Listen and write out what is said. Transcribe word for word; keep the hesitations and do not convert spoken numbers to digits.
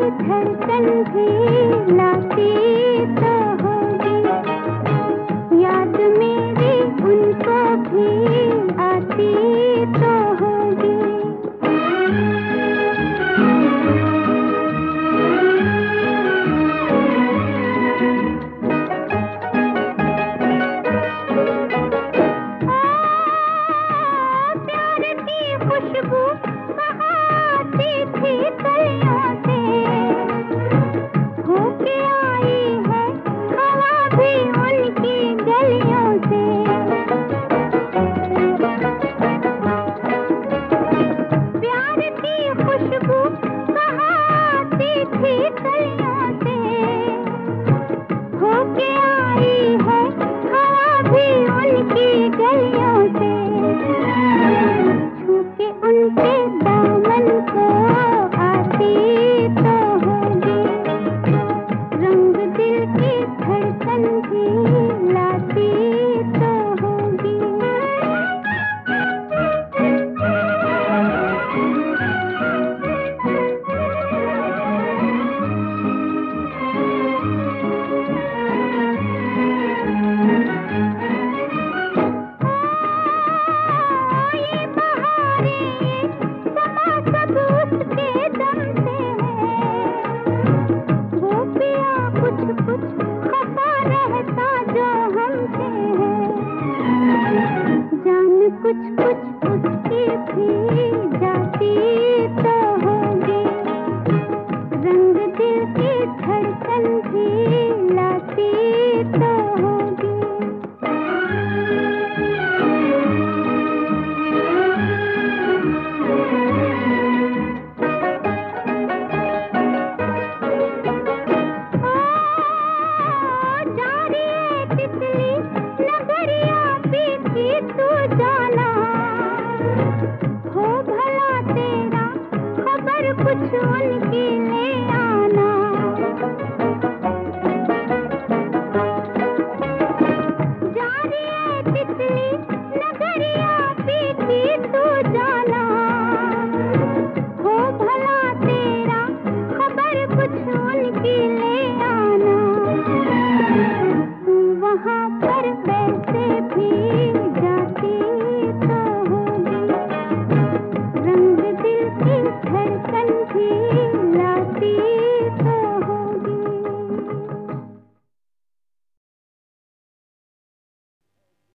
धड़कन भी लाती तो होगी, याद मेरी उनको भी आती तो होगी। प्यार की खुशबू बहाती थी कलियों से, होके आई है हवा भी उनकी गलियों से। प्यार की खुशबू बहाती थी कलियों से, होके आई है हवा भी उनकी गलियों से। छू के उनके दामन को आती तो होगी, रंग दिल की धड़कन भी लाती तो होगी। ये बहारें समा सब उसके दम से है, वो पिया कुछ कुछ खफा रहता जो हमसे है। जान कुछ कुछ उसकी भी जाती तो होगी, रंग दिल की धड़कन भी लाती तो होगी। जा रही है तितली नगरिया पीछे तू जाना, हो भला तेरा खबर कुछ उनकी ले आना। जा रही है तितली नगरिया पीछे तू जाना, हो भला तेरा खबर कुछ